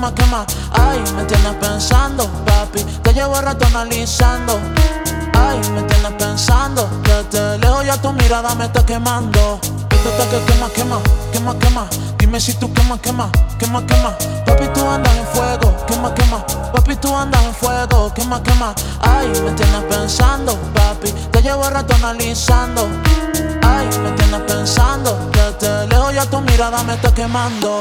quema, quema. Ay, me tienes pensando, papi. Te llevo rato analizando. Ay, me tienes pensando. Desde lejos ya tu mirada me está quemando. Esto está que quema, quema, quema, quema. Dime si tú quema, quema, quema, quema. Papi, tú andas en fuego, quema, quema. Papi, tú andas en fuego, quema, quema. Ay, me tienes pensando, papi. Te llevo rato analizando. Ay, me tienes pensando. Desde lejos ya tu mirada me está quemando.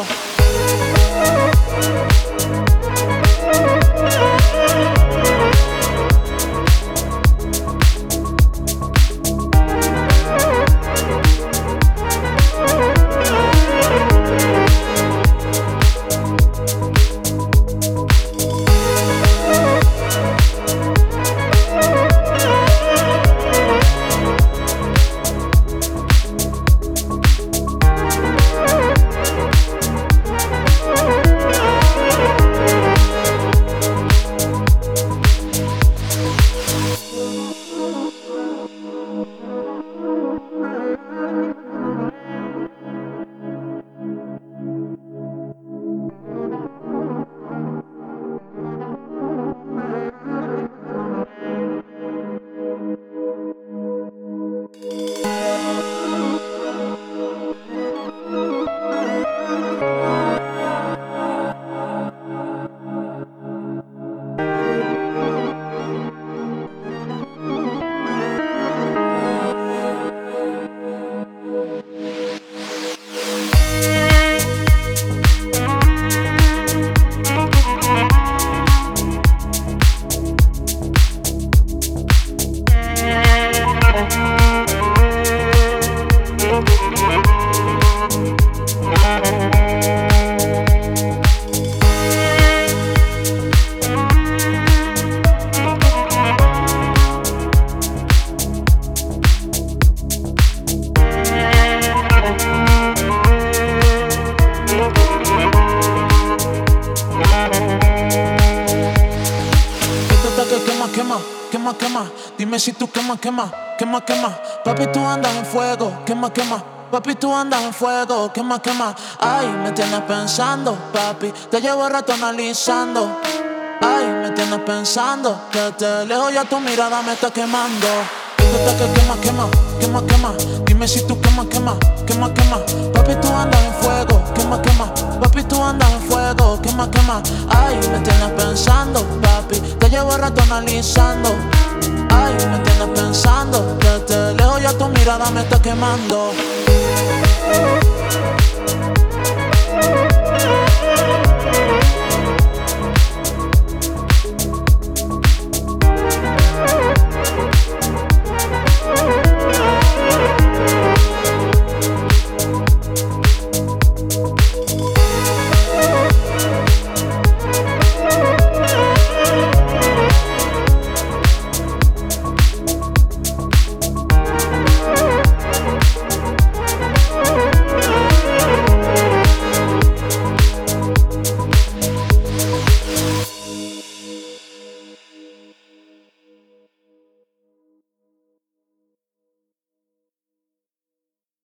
Quema, quema, quema. Dime si tú quema, quema, quema, quema. Papi, tú andas en fuego, quema, quema. Papi, tú andas en fuego, quema, quema. Ay, me tienes pensando, papi. Te llevo rato analizando. Ay, me tienes pensando. Desde lejos ya tu mirada me está quemando. Esto está que quema, quema, quema, quema. Dime si tú quema, quema, quema, quema. Papi, tú andas en fuego, quema, quema. Papi, tú andas en fuego, quema, quema. Ay, me tienes pensando, papi. Te llevo rato analizando. Ay, me tienes pensando. Desde lejos ya tu mirada me está quemando.